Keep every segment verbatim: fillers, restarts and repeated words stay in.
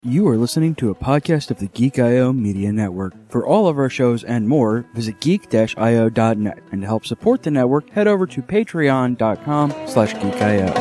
You are listening to a podcast of the Geek dot I O Media Network. For all of our shows and more, visit geek dash I O dot net. And to help support the network, head over to patreon.com slash geekio.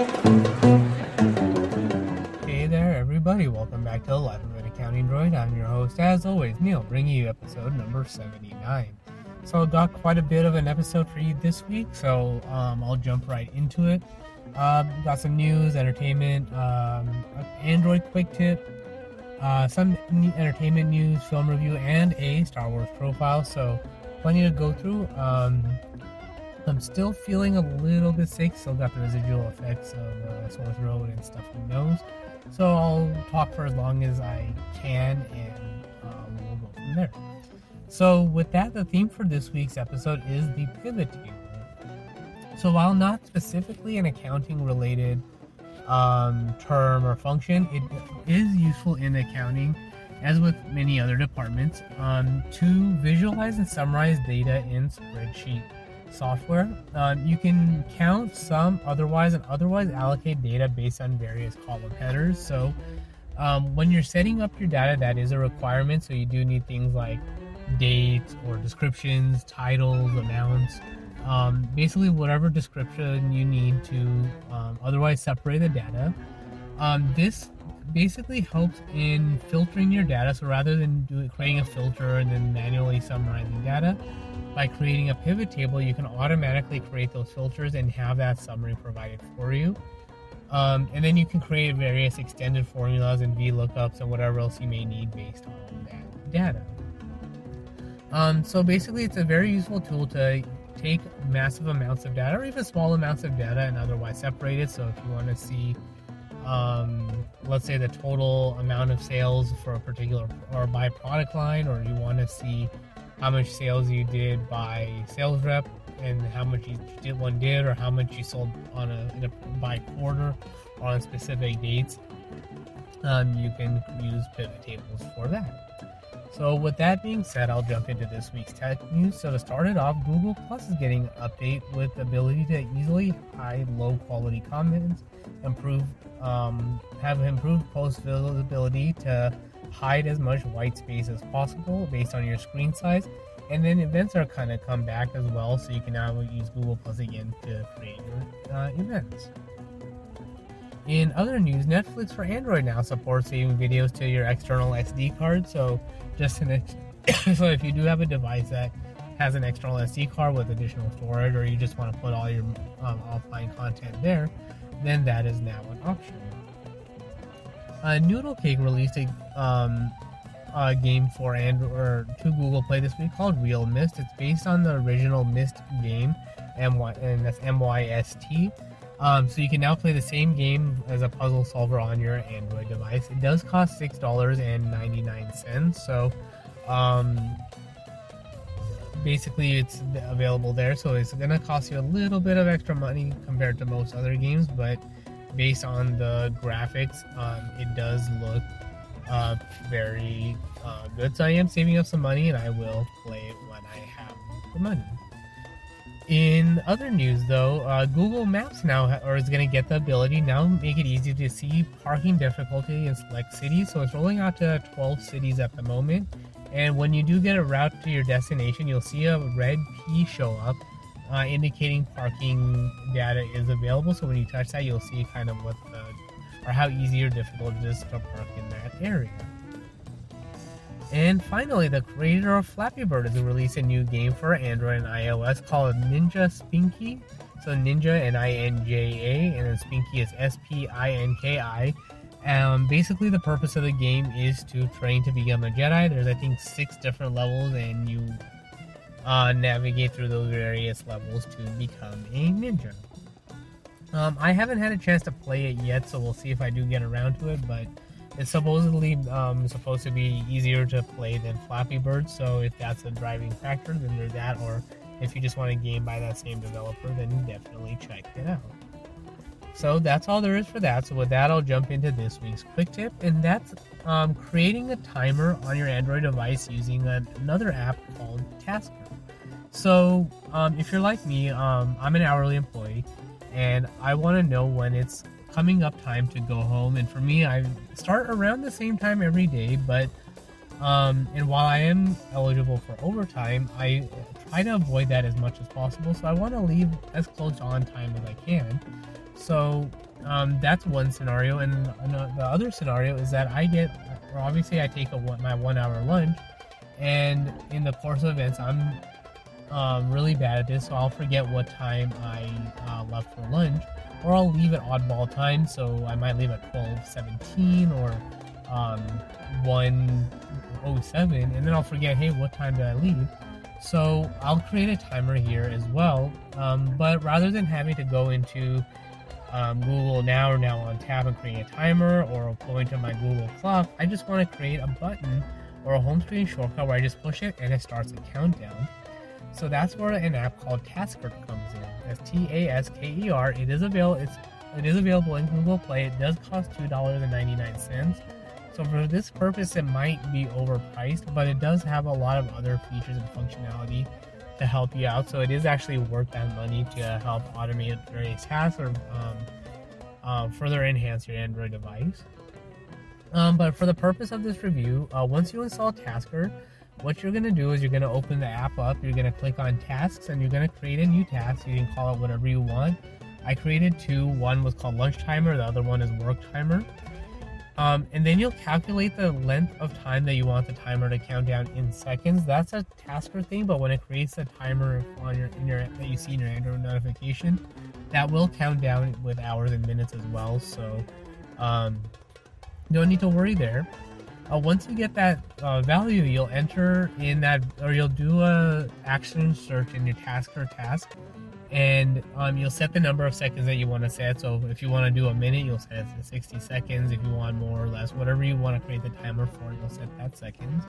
Hey there, everybody. Welcome back to the Life of an Accounting Droid. I'm your host, as always, Neil, bringing you episode number seventy-nine. So I've got quite a bit of an episode for you this week, so um, I'll jump right into it. Uh, got some news, entertainment, um, Android quick tip, uh, some entertainment news, film review, and a Star Wars profile. So plenty to go through. Um, I'm still feeling a little bit sick. Still got the residual effects of uh, sore throat and stuffy nose. So I'll talk for as long as I can, and um, we'll go from there. So with that, the theme for this week's episode is the pivot table. So while not specifically an accounting related um, term or function, it is useful in accounting, as with many other departments, um, to visualize and summarize data in spreadsheet software. Um, you can count, sum, otherwise, and otherwise allocate data based on various column headers. So um, when you're setting up your data, that is a requirement. So you do need things like dates or descriptions, titles, amounts. Um, basically whatever description you need to um, otherwise separate the data. Um, this basically helps in filtering your data. So rather than do, creating a filter and then manually summarizing data, by creating a pivot table, you can automatically create those filters and have that summary provided for you. Um, and then you can create various extended formulas and V lookups and whatever else you may need based on that data. Um, so basically it's a very useful tool to take massive amounts of data or even small amounts of data and otherwise separate it. So if you want to see, um, let's say the total amount of sales for a particular or by product line, or you want to see how much sales you did by sales rep and how much each did one did, or how much you sold on a, in a by quarter or on specific dates, um, you can use pivot tables for that. So with that being said, I'll jump into this week's tech news. So to start it off, Google Plus is getting an update with the ability to easily hide low quality comments, improve, um, have improved post visibility to hide as much white space as possible based on your screen size, and then events are kind of come back as well, so you can now use Google Plus again to create your uh, events. In other news, Netflix for Android now supports saving videos to your external S D card. So just an ex- so if you do have a device that has an external S D card with additional storage, or you just want to put all your um, offline content there, then that is now an option. Uh, Noodle Cake released a, um, a game for Android or to Google Play this week called Real Myst. It's based on the original Myst game, M Y, and that's M Y S T. Um, so you can now play the same game as a puzzle solver on your Android device. It does cost six dollars and ninety-nine cents. So um, basically it's available there. So it's going to cost you a little bit of extra money compared to most other games. But based on the graphics, um, it does look uh, very uh, good. So I am saving up some money, and I will play it when I have the money. In other news, though, uh, Google Maps now ha- or is going to get the ability now make it easy to see parking difficulty in select cities. So it's rolling out to twelve cities at the moment. And when you do get a route to your destination, you'll see a red P show up, uh, indicating parking data is available. So when you touch that, you'll see kind of what the or how easy or difficult it is to park in that area. And finally, the creator of Flappy Bird has released a new game for Android and iOS called Ninja Spinky. So Ninja and I N J A, and then Spinky is S P I N K I. Um, basically, the purpose of the game is to train to become a Jedi. There's, I think, six different levels, and you uh, navigate through those various levels to become a ninja. Um, I haven't had a chance to play it yet, so we'll see if I do get around to it, but it's supposedly um, supposed to be easier to play than Flappy Bird, so if that's a driving factor, then there's that, or if you just want a game by that same developer, then definitely check it out. So that's all there is for that. So with that, I'll jump into this week's quick tip, and that's um, creating a timer on your Android device using an, another app called Tasker. So um, if you're like me, um, I'm an hourly employee, and I want to know when it's coming up time to go home. And for me, I start around the same time every day, but um, and while I am eligible for overtime, I try to avoid that as much as possible. So I want to leave as close to on time as I can. So um, that's one scenario. And the other scenario is that I get, or obviously I take a one, my one hour lunch, and in the course of events, I'm um, really bad at this, so I'll forget what time I uh, left for lunch, or I'll leave at oddball time, so I might leave at twelve seventeen or um, one oh seven, and then I'll forget, hey, what time did I leave? So I'll create a timer here as well, um, but rather than having to go into um, Google Now or Now on Tab and create a timer, or go into my Google Clock, I just want to create a button or a home screen shortcut where I just push it and it starts a countdown. So that's where an app called Tasker comes in. That's T A S K E R. It is available. It's it is available in Google Play. It does cost two dollars and ninety nine cents. So for this purpose, it might be overpriced, but it does have a lot of other features and functionality to help you out. So it is actually worth that money to help automate various tasks or um, uh, further enhance your Android device. Um, but for the purpose of this review, uh, once you install Tasker, what you're going to do is you're going to open the app up, you're going to click on tasks, and you're going to create a new task. You can call it whatever you want. I created two. One was called lunch timer, the other one is work timer. Um, and then you'll calculate the length of time that you want the timer to count down in seconds. That's a Tasker thing, but when it creates a timer on your, in your that you see in your Android notification, that will count down with hours and minutes as well. So um, don't need to worry there. Uh, once you get that uh, value, you'll enter in that, or you'll do a action search in your Tasker task, and um, you'll set the number of seconds that you want to set. So if you want to do a minute, you'll set it to sixty seconds. If you want more or less, whatever you want to create the timer for, you'll set that seconds.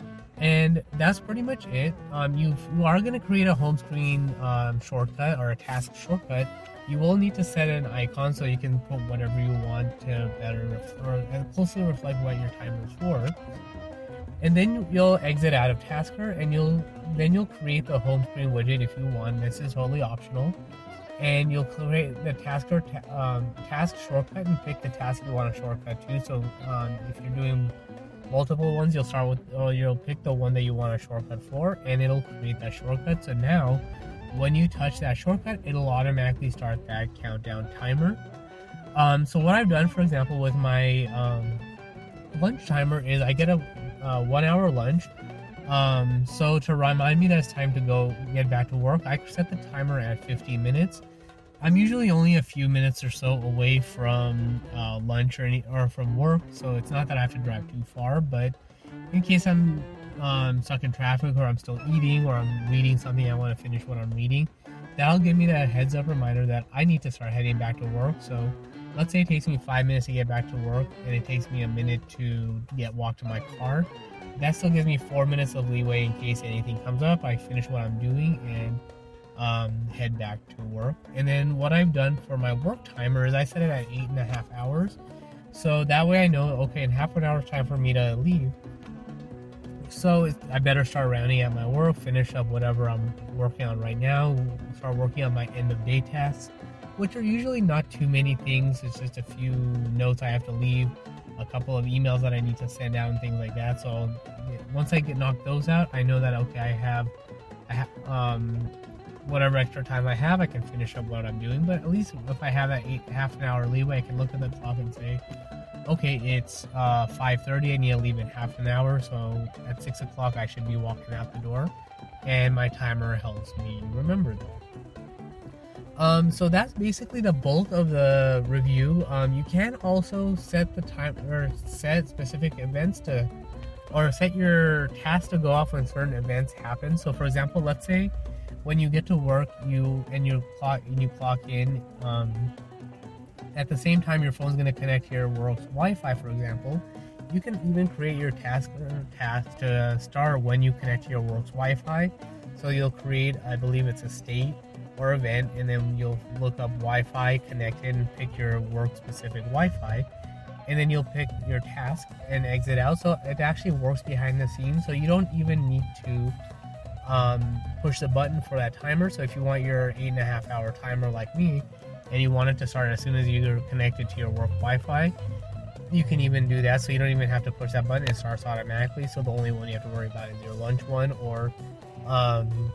And that's pretty much it. Um, you you are going to create a home screen um, shortcut or a task shortcut. You will need to set an icon so you can put whatever you want to better ref- or closely reflect what your timer is for. And then you'll exit out of Tasker, and you'll then you'll create the home screen widget if you want. This is totally optional. And you'll create the Tasker ta- um, task shortcut and pick the task you want to shortcut to. So um, if you're doing multiple ones, you'll start with, or you'll pick the one that you want a shortcut for, and it'll create that shortcut. So now, when you touch that shortcut, it'll automatically start that countdown timer. Um, so what I've done, for example, with my um, lunch timer is I get a uh, one hour lunch. Um, so to remind me that it's time to go get back to work, I set the timer at fifty minutes. I'm usually only a few minutes or so away from uh, lunch or, any, or from work, so it's not that I have to drive too far, but in case I'm um, stuck in traffic, or I'm still eating, or I'm reading something, I want to finish what I'm reading, that'll give me that heads up reminder that I need to start heading back to work. So let's say it takes me five minutes to get back to work, and it takes me a minute to get walk to my car. That still gives me four minutes of leeway in case anything comes up. I finish what I'm doing and um, head back to work. And then what I've done for my work timer is I set it at eight and a half hours. So that way I know, okay, in half an hour's time for me to leave. So it, I better start rounding at my work, finish up whatever I'm working on right now, start working on my end of day tasks, which are usually not too many things. It's just a few notes I have to leave, a couple of emails that I need to send out and things like that. So I'll, once I get knocked those out, I know that, okay, I have, I have um, whatever extra time I have, I can finish up what I'm doing. But at least if I have that eight, half an hour leeway, I can look at the clock and say, okay, it's uh, five thirty, I need to leave in half an hour, so at six o'clock I should be walking out the door, and my timer helps me remember that. Um, so that's basically the bulk of the review. Um, you can also set the time, or set specific events to, or set your task to go off when certain events happen. So for example, let's say when you get to work, you and you clock, and you clock in, um, at the same time your phone's going to connect to your work's Wi-Fi, for example. You can even create your task task to start when you connect to your work's Wi-Fi. So you'll create, I believe it's a state or event, and then you'll look up Wi-Fi connected and pick your work specific Wi-Fi, and then you'll pick your task and exit out. So it actually works behind the scenes, so you don't even need to um, push the button for that timer. So if you want your eight and a half hour timer like me, and you want it to start as soon as you're connected to your work Wi-Fi, you can even do that. So you don't even have to push that button; it starts automatically. So the only one you have to worry about is your lunch one, or um,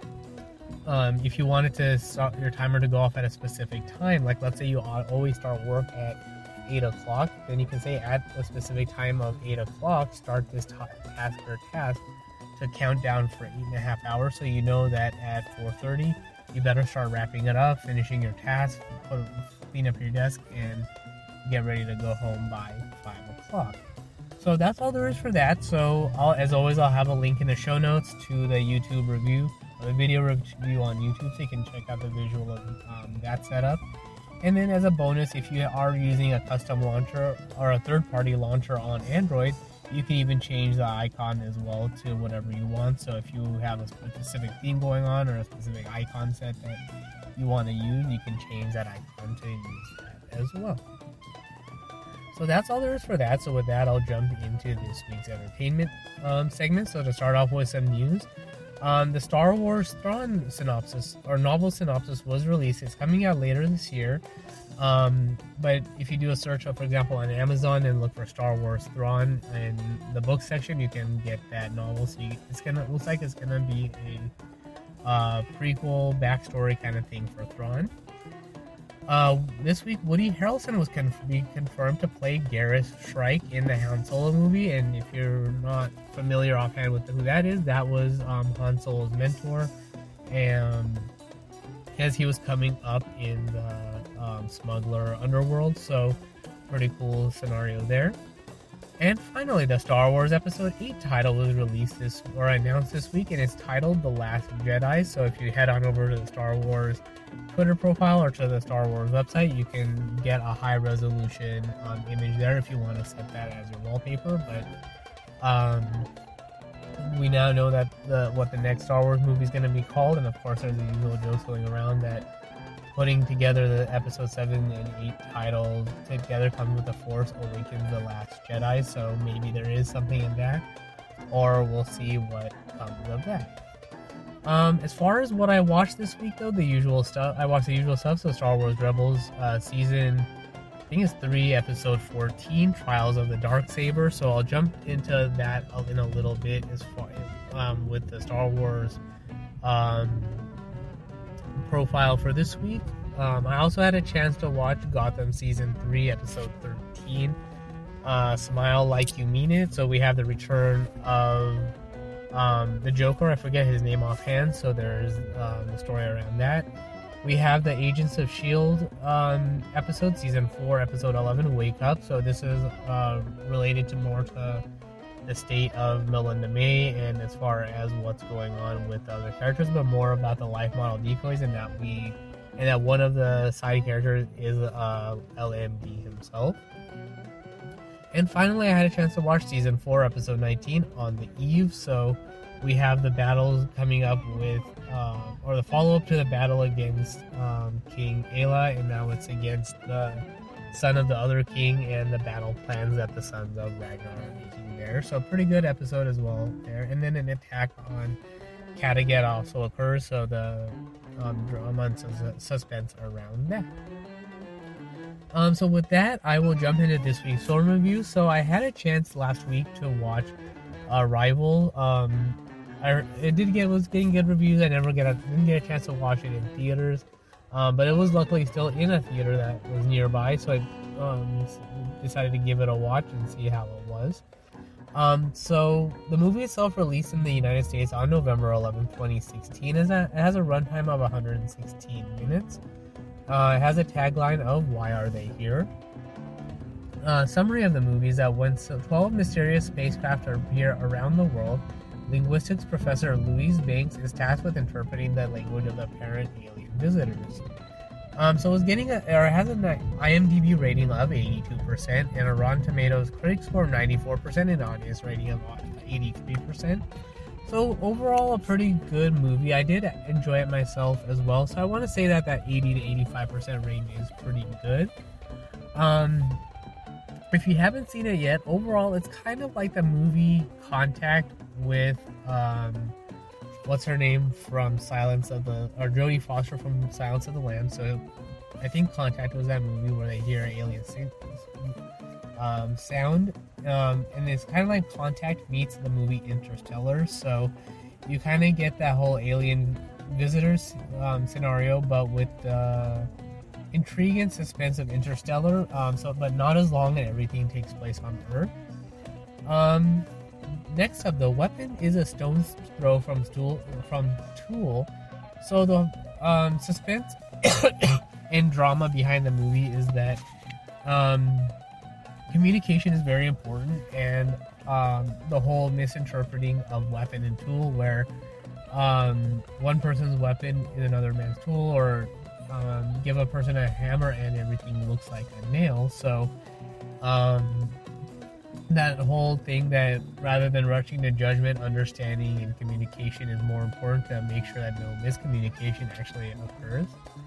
um, if you wanted to start your timer to go off at a specific time, like let's say you always start work at eight o'clock, then you can say at a specific time of eight o'clock, start this t- task or task to count down for eight and a half hours. So you know that at four thirty, you better start wrapping it up, finishing your task, put, clean up your desk, and get ready to go home by five o'clock. So that's all there is for that. So I'll, as always, I'll have a link in the show notes to the YouTube review, the video review on YouTube, so you can check out the visual of um, that setup. And then as a bonus, if you are using a custom launcher or a third-party launcher on Android, you can even change the icon as well to whatever you want. So if you have a specific theme going on or a specific icon set that you want to use, you can change that icon to use that as well. So that's all there is for that. So with that, I'll jump into this week's entertainment um, segment. So to start off with some news, um, the Star Wars Thrawn synopsis or novel synopsis was released. It's coming out later this year. Um, but if you do a search, for example, on Amazon and look for Star Wars Thrawn in the book section, you can get that novel. So you, it's gonna it looks like it's gonna be a uh, prequel backstory kind of thing for Thrawn. Uh, this week, Woody Harrelson was conf- be confirmed to play Gareth Shrike in the Han Solo movie, and if you're not familiar offhand with who that is, that was um, Han Solo's mentor, and as he was coming up in the um, smuggler underworld, so pretty cool scenario there. And finally, the Star Wars Episode eight title was released this or announced this week, and it's titled The Last Jedi. So if you head on over to the Star Wars Twitter profile or to the Star Wars website, you can get a high resolution um, image there if you want to set that as your wallpaper. But um, we now know that the what the next Star Wars movie is going to be called, and of course there's the usual jokes going around that putting together the episode seven and eight titles together comes with The Force Awakens The Last Jedi, so maybe there is something in that, or we'll see what comes of that. Um, as far as what I watched this week, though, the usual stuff, I watched the usual stuff, so Star Wars Rebels uh, season, I think it's three, episode fourteen, Trials of the Darksaber, so I'll jump into that in a little bit as far um, with the Star Wars um, profile for this week. Um, I also had a chance to watch Gotham season three, episode thirteen, uh, Smile Like You Mean It. So we have the return of um, the Joker. I forget his name offhand, so there's um, the story around that. We have the Agents of S H I E L D um, episode, season four, episode eleven, Wake Up. So this is uh, related to more to the state of Melinda May and as far as what's going on with other characters, but more about the life model decoys, and that we and that one of the side characters is uh, L M D himself. And finally, I had a chance to watch season four, episode nineteen, On the Eve. So we have the battles coming up with, uh, or the follow-up to the battle against um, King Ayla, and now it's against the son of the other king and the battle plans that the sons of Ragnar are making there. So pretty good episode as well there. And then an attack on Kattegat also occurs, so the um, drama and sus- suspense around that. Um, so with that, I will jump into this week's film review. So I had a chance last week to watch Arrival. Um, I it did get was getting good reviews. I never get a, didn't get a chance to watch it in theaters, um, but it was luckily still in a theater that was nearby. So I um, decided to give it a watch and see how it was. Um, so the movie itself released in the United States on November eleventh, twenty sixteen. It has a runtime of one hundred sixteen minutes. Uh, it has a tagline of "Why are they here?" Uh, summary of the movie is that when twelve mysterious spacecraft appear around the world, linguistics professor Louise Banks is tasked with interpreting the language of the apparent alien visitors. Um, so it's getting a, or it has an IMDb rating of eighty-two percent and a Rotten Tomatoes critic score of ninety-four percent and audience rating of eighty-three percent. So overall, a pretty good movie. I did enjoy it myself as well. So I want to say that that eighty to eighty-five percent range is pretty good. Um, if you haven't seen it yet, overall, it's kind of like the movie Contact with um, what's her name from Silence of the, or Jodie Foster from Silence of the Lambs. So I think Contact was that movie where they hear alien um, sound, um, and it's kind of like Contact meets the movie Interstellar. So you kind of get that whole alien visitors um, scenario, but with the intrigue and suspense of Interstellar. Um, so, but not as long, and everything takes place on Earth. Um, next up, the weapon is a stone's throw from stool from Tool. So the um, suspense and drama behind the movie is that um, communication is very important, and um, the whole misinterpreting of weapon and tool, where um, one person's weapon is another man's tool, or um, give a person a hammer and everything looks like a nail. So um, that whole thing that rather than rushing to judgment, understanding and communication is more important to make sure that no miscommunication actually occurs.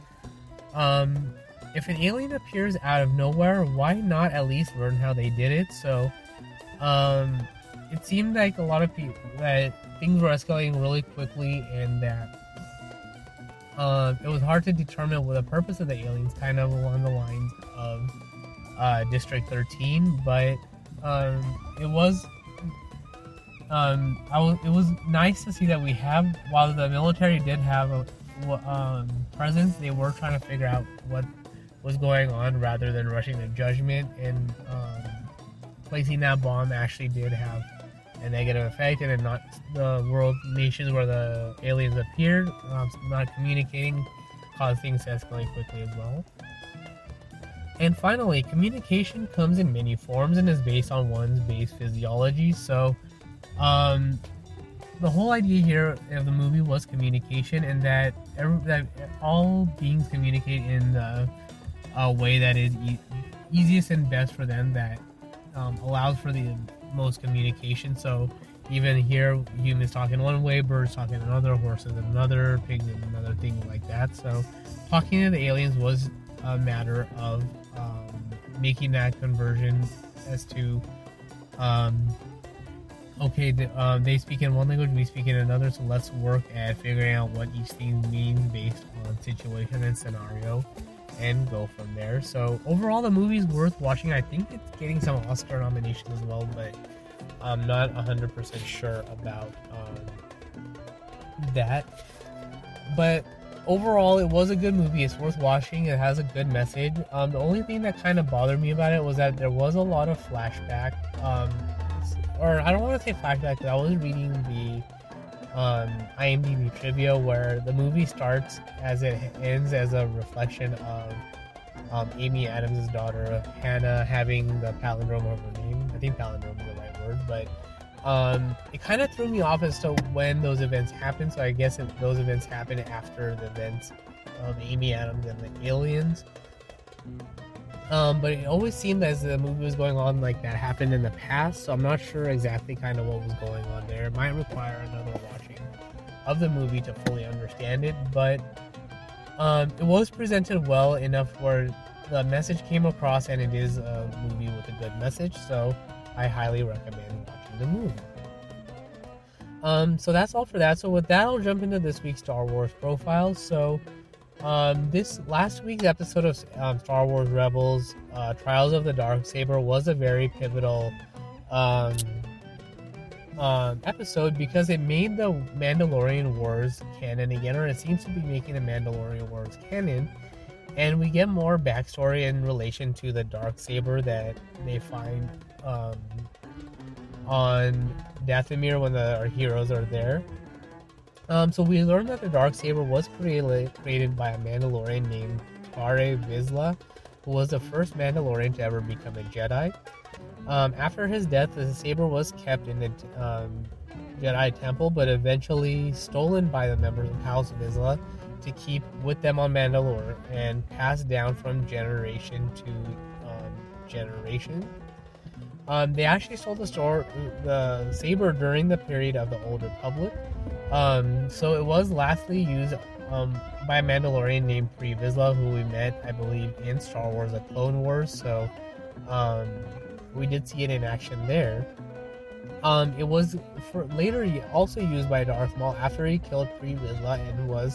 Um, if an alien appears out of nowhere, why not at least learn how they did it? So um, it seemed like a lot of people that things were escalating really quickly, and that um, it was hard to determine what the purpose of the aliens, kind of along the lines of uh, District thirteen, but um, it was um, I was, it was nice to see that we have, while the military did have a um, presence, they were trying to figure out what was going on rather than rushing to judgment, and um, placing that bomb actually did have a negative effect, and then not the world nations where the aliens appeared, um, not communicating, caused things to escalate quickly as well. And finally, communication comes in many forms and is based on one's base physiology. So um, the whole idea here of the movie was communication, and that every, that all beings communicate in the uh, way that is e- easiest and best for them, that um, allows for the most communication. So even here, humans talk in one way, birds talk in another, horses in another, pigs in another, things like that. So talking to the aliens was a matter of um, making that conversion as to um, okay, the, um, they speak in one language, we speak in another, so let's work at figuring out what each thing means based on situation and scenario, and go from there. So overall, the movie's worth watching. I think it's getting some Oscar nominations as well, but I'm not one hundred percent sure about um, that. But overall, it was a good movie. It's worth watching. It has a good message. Um, the only thing that kind of bothered me about it was that there was a lot of flashback. Um, or I don't want to say flashback, but I was reading the um, IMDb trivia where the movie starts as it ends as a reflection of um, Amy Adams' daughter, Hannah, having the palindrome of her name. I think palindrome is the right word, but um, it kind of threw me off as to when those events happened. So I guess if those events happened after the events of Amy Adams and the aliens. Um, but it always seemed as the movie was going on like that happened in the past, so I'm not sure exactly kind of what was going on there. It might require another watching of the movie to fully understand it, but um, it was presented well enough where the message came across, and it is a movie with a good message, so I highly recommend watching the movie. Um, so that's all for that. So with that, I'll jump into this week's Star Wars profile. So Um, this last week's episode of um, Star Wars Rebels, uh, Trials of the Darksaber, was a very pivotal um, um, episode because it made the Mandalorian Wars canon again, or it seems to be making the Mandalorian Wars canon, and we get more backstory in relation to the Darksaber that they find um, on Dathomir when the, our heroes are there. Um, so we learned that the Darksaber was created, created by a Mandalorian named Tarre Vizsla, who was the first Mandalorian to ever become a Jedi. Um, after his death, the saber was kept in the um, Jedi Temple, but eventually stolen by the members of House Vizsla to keep with them on Mandalore and passed down from generation to um, generation. Um, they actually stole the, store, the saber during the period of the Old Republic. Um, so it was lastly used um, by a Mandalorian named Pre Vizsla, who we met, I believe, in Star Wars: The Clone Wars. So um, we did see it in action there. Um, it was for later also used by Darth Maul after he killed Pre Vizsla and was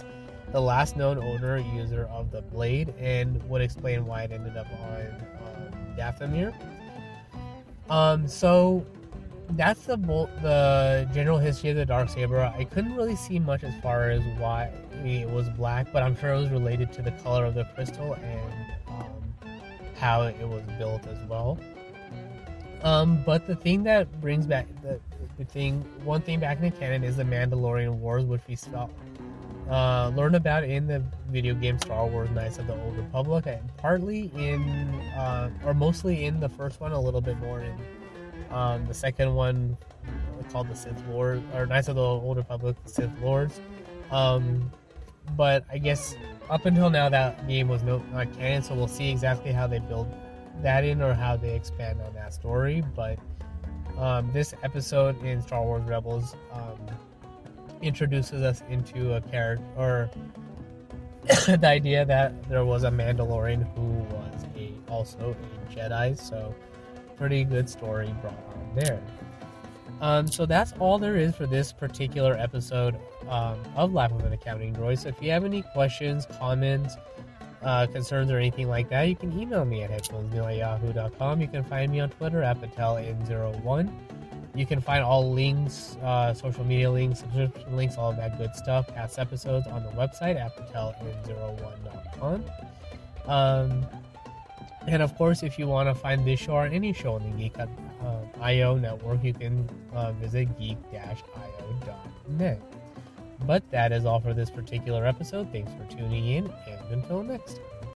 the last known owner user of the blade, and would explain why it ended up on um, Dathomir. Um, so that's the the general history of the Darksaber. I couldn't really see much as far as why it was black, but I'm sure it was related to the color of the crystal and um, how it was built as well. Um, but the thing that brings back the, the thing, one thing back in the canon is the Mandalorian Wars, which we saw, uh, learned about in the video game Star Wars: Knights of the Old Republic, and partly in, uh, or mostly in the first one, a little bit more in um, the second one, called the Sith Lords, or Knights of the Old Republic, the Sith Lords. Um, but I guess up until now that game was no, not canon, so we'll see exactly how they build that in or how they expand on that story. But um, this episode in Star Wars Rebels um, introduces us into a character, or the idea that there was a Mandalorian who was a also a Jedi. So pretty good story brought on there. Um, so that's all there is for this particular episode um, of Life of an Accounting Droid. So if you have any questions, comments, uh, concerns, or anything like that, you can email me at headphonesneil at yahoo dot com. You can find me on Twitter at patel n zero one. You can find all links, uh, social media links, subscription links, all of that good stuff, past episodes on the website at patel n zero one dot com. Um, and of course, if you want to find this show or any show on the Geek dot I O network, you can uh, visit geek dash I O dot net. But that is all for this particular episode. Thanks for tuning in, and until next time.